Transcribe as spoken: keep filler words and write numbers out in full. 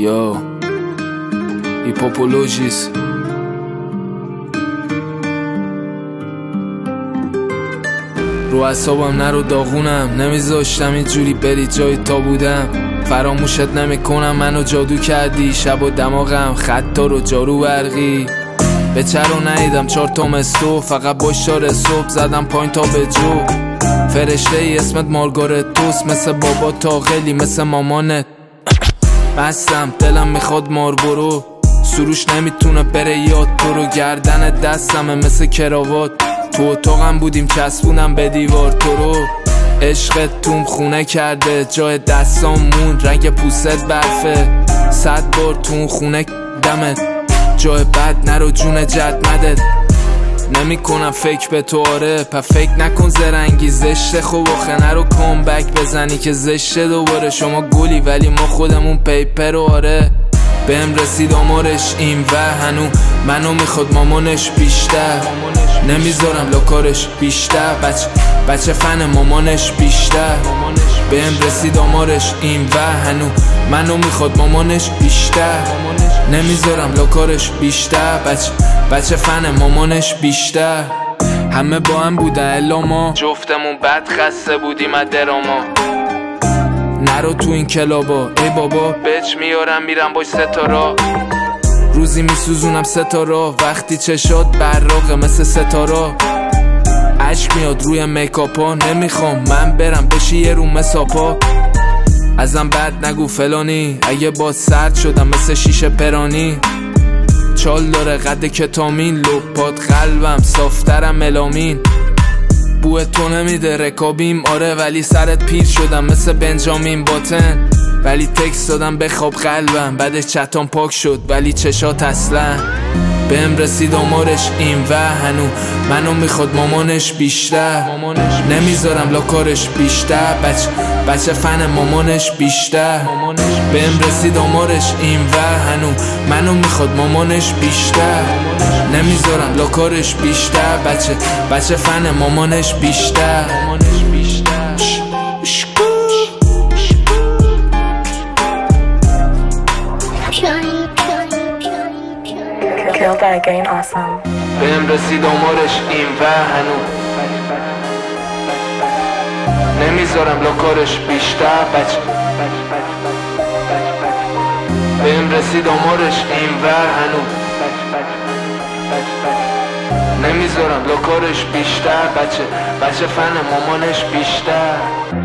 یا هیپوپولوژیس. رو اعصابم نرو داغونم، نمیذاشتم اینجوری بری جای تا بودم. فراموشت نمیکنم، منو جادو کردی، شب و دماغم خطا رو جارو برقی. به چرا نیدم چار تا مستو، فقط باشار صبح زدم پایین تا به جو. فرشته ای اسمت مارگارت توست، مثل بابا تاغلی مثل مامانت. بستم دلم میخواد مار برو، سروش نمیتونه بره یاد تو رو. گردن دستمه مثل کراوات، تو اتاقم بودیم چسبونم به دیوار تو رو. عشقت توم خونه کرده، جای دستام موند رنگ پوست برفه. صد بار تو خونه دمت، جای بد نرو جون جد مدد. نمی کنم فکر به تو آره، پا فکر نکن زرنگی زشته. خوب آخه نرو کامبک بزنی که زشته دوباره. شما گلی ولی ما خودمون پیپر و آره. بهم رسید آمارش این و هنو منو میخواد مامانش بیشتر. نمیذارم لاکارش بیشتر، بچه بچه فن مامانش بیشتر. بهم رسید آمارش این و هنو منو میخواد مامانش بیشتر. نمیذارم لاکارش بیشتر، بچه بچه فن مامانش بیشتر. همه با هم بودن الا ما جفتمون بد خسته بودیم از دراما. نرو تو این کلابا ای بابا، بچ میارم میرم باش ستارا. روزی میسوزونم ستارا، وقتی چشات براقه مثل ستارا. عشق میاد روی میکاپا، نمیخوام من برم بشی یه رو مساپا. ازم بد نگو فلانی، اگه با سرد شدم مثل شیشه پرانی. چال داره قد کتامین، لپات قلبم صافترم ملامین. بوه تو نمیده رکابیم آره، ولی سرت پیر شدم مثل بنجامین باتن. ولی تکس دادم بخواب قلبم، بعدش چتام پاک شد ولی چشات اصلا. بهم رسید آمارش این و هنو منو میخواد مامانش بیشتر. نمیذارم لاکارش بیشتر، بچه بچه فن مامانش بیشتر. بهم رسید آمارش این و هنو منو میخواد مامانش بیشتر. نمیذارم لاکارش بیشتر، بچه بچه فن مامانش بیشتر. Kill that game awesome. بهم رسید آمارش این و هنو نمیذارم لاکارش بیشتر، بچه بهم رسید آمارش این و هنو نمیذارم لاکارش بیشتر، بچه بچه فن مامانش بیشتر.